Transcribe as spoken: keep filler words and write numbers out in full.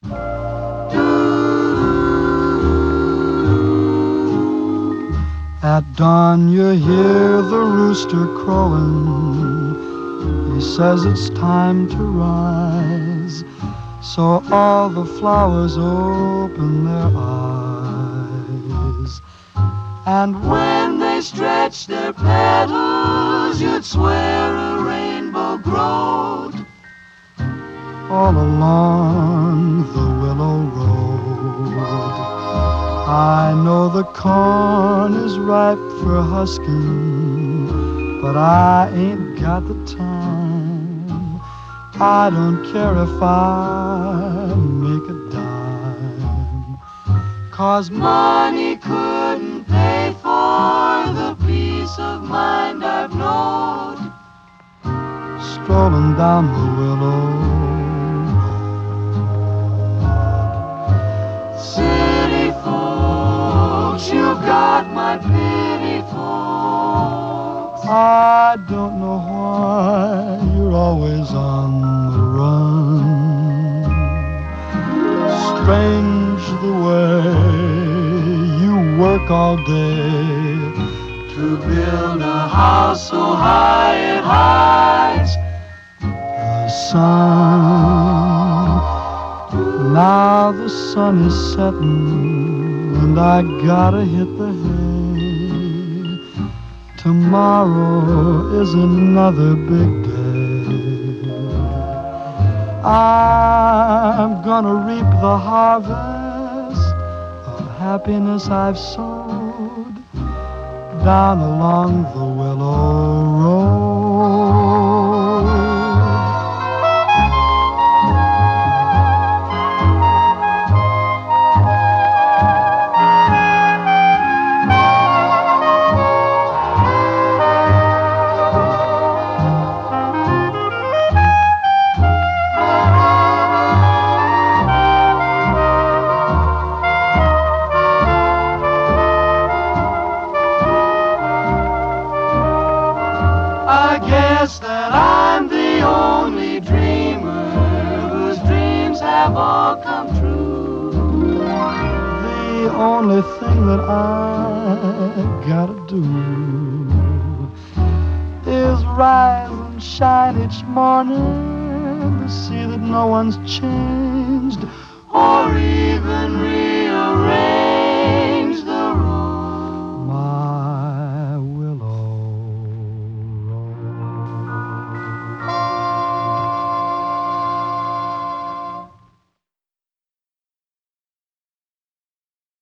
At dawn you hear the rooster crowing. He says it's time to rise. So all the flowers open their eyes. And when they stretch their petals, you'd swear a rainbow growed all along the willow road. I know the corn is ripe for husking, but I ain't got the time. I don't care if I make a dime, 'cause money couldn't pay for the peace of mind I've known strolling down the willow road. City folks, you got my pity, folks. I don't know why you're always on the run. Strange the way you work all day to build a house so high it hides the sun. Now the sun is setting and I gotta hit the hay. Tomorrow is another big day. I'm gonna reap the harvest of happiness I've sowed down along the willow road. I guess that I'm the only dreamer whose dreams have all come true. The only thing that I gotta do is rise and shine each morning to see that no one's changed or even realized